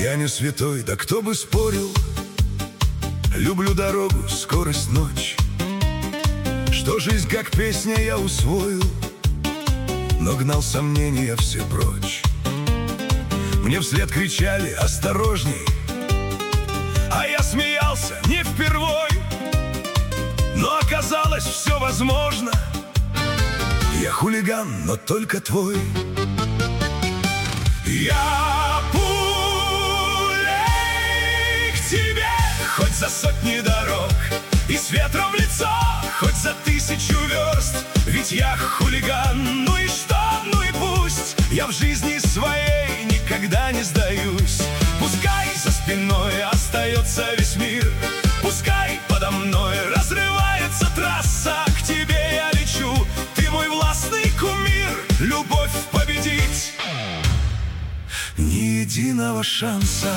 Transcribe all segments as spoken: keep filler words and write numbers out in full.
Я не святой, да кто бы спорил. Люблю дорогу, скорость, ночь, что жизнь как песня я усвоил, но гнал сомнения все прочь. Мне вслед кричали: осторожней, а я смеялся не впервой. Но оказалось, все возможно. Я хулиган, но только твой. Я пулей к тебе, хоть за сотни дорог, и с ветром в лицо, хоть за тысячу верст. Ведь я хулиган, ну и что, ну и пусть. Я в жизни своей никогда не сдаюсь. Пускай за спиной остается весь мир, пускай подо мной разрывается трасса. К тебе я лечу, ты мой властный кумир. Любовь победить ни единого шанса.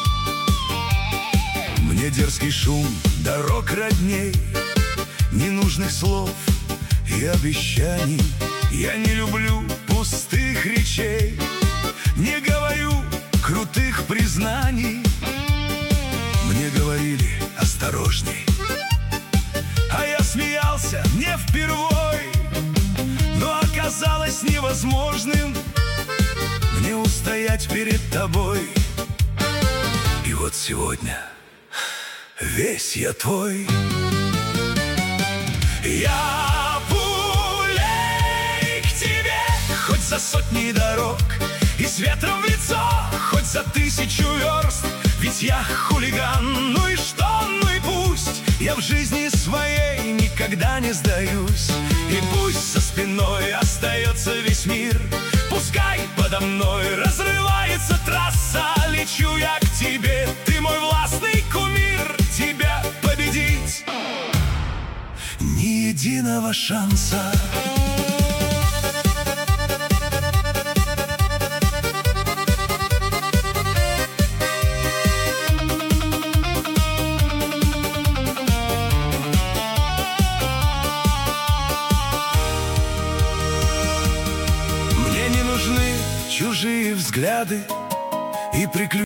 Мне дерзкий шум дорог родней, ненужных слов и обещаний. Я не люблю пустых речей, не говорю крутых признаний. Мне говорили: осторожней, а я смеялся не впервой. Но оказалось невозможным мне устоять перед тобой. И вот сегодня весь я твой. Я пулей к тебе, хоть за сотни дорог, и с ветром в лицо, хоть за тысячу верст. Ведь я хулиган, ну и что, ну и пусть. Я в жизни своей никогда не сдаюсь. И пусть за спиной остается весь мир, пускай подо мной разрывается трасса. Лечу я к тебе, ты мой властный кумир. Тебя победить ни единого шанса. Мне не нужны чужие взгляды и приключения.